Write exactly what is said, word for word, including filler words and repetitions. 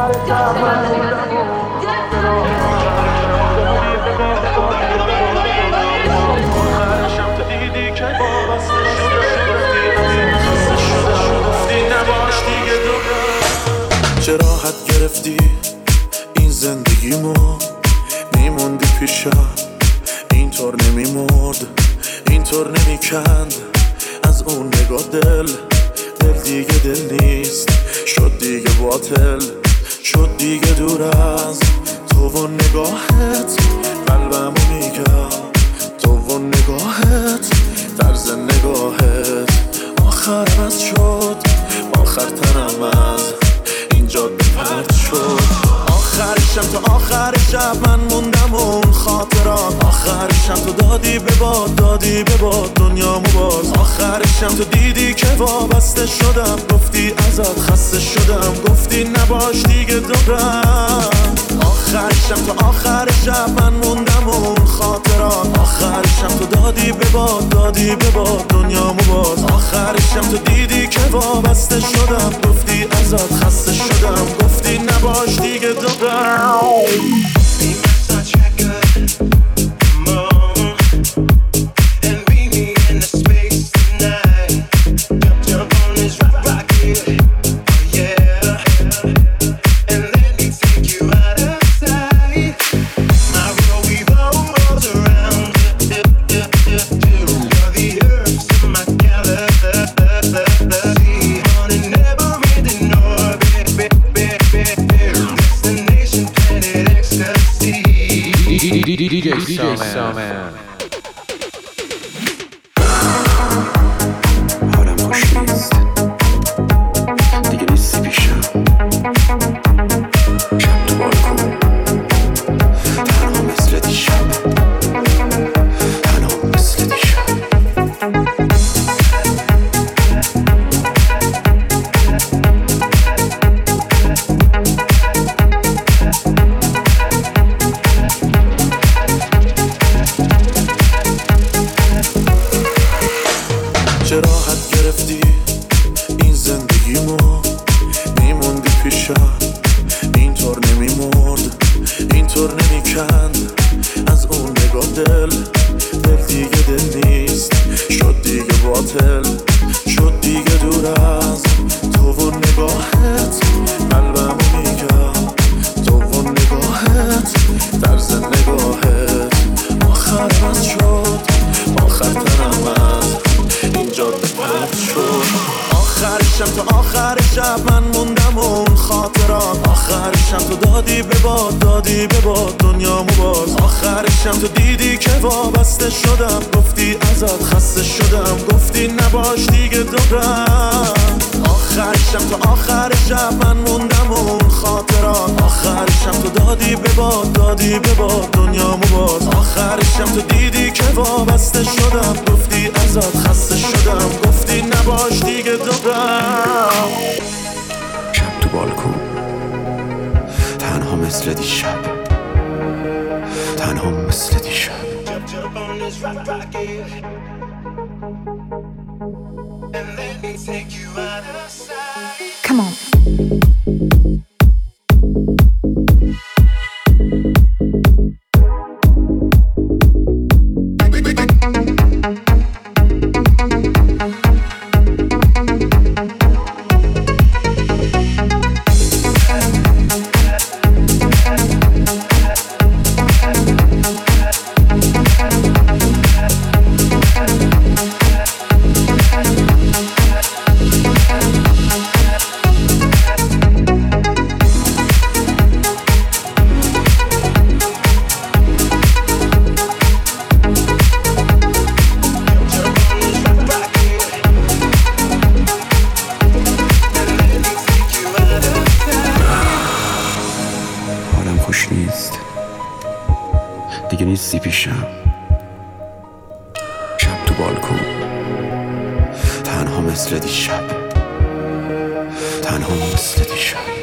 چه راحت گرفتی این زندگیمو، میموندی پیشم اینطور نمیمرد، اینطور نمیکند از اون نگاه دل. دل دیگه دل نیست، شد دیگه باطل، شد دیگه دور از تو و نگاهت. قلبمو میگم تو و نگاهت، طرز نگاهت آخرم از شد، آخر تنم از اینجا پرد شد. آخر شب تا آخر شب من موندم اون خاطرات، آخر شب تو دادی به باد، دادی به باد دنیامو باز. آخر شب تو دیدی که وابسته شدم، گفتی ازت خسته شدم، گفتی نباش دیگه دورم. آخر شب تا آخر شب من موندم اون خاطرات، آخر شب تو دادی به باد، دادی به باد دنیامو باز. آخر شب تو دیدی که وابسته شدم، گفتی ازت خسته شدم، گفتی نباش دیگه دورم. دی جی سامان. حالم خوش نیست دیگه، نیستی پیشم. شب تو بالکن تنها مثل دیشب، تنها مثل دیشب. چه راحت گرفتی این زندگیمو، میموندی پیشم اینطور نمیمرد، اینطور نمیکند از اون نگاه دل. دل دیگه دل نیست، شد دیگه باطل، شد دیگه دور از تو و نگاهت. قلبمو میگم تو و نگاهت، طرز نگاهت آخر از شد، آخر تنم از اینجا پرد شد. آخر شب تا آخر شب من موندم اون خاطرات، آخر شب تو دادی به باد، دادی به باد دنیامو باز. آخر شب تو دیدی که وابسته شدم، گفتی ازت خسته شدم، گفتی نباش دیگه دورم. آخر شب تا آخر شب من موندم اون خاطرات، آخر شب تو دادی به باد، دادی به باد دنیامو باز. آخر شب تو دیدی که وابسته شدم، گفتی ازت خسته شدم، گفتی نباش دیگه دورم. شب تو بالکن تنها مثل دیشب، تنها مثل دیشب. Come on. خوش نیست دیگه، نیستی پیشم. شب تو بالکن تنها مثل دیشب، تنها مثل دیشب.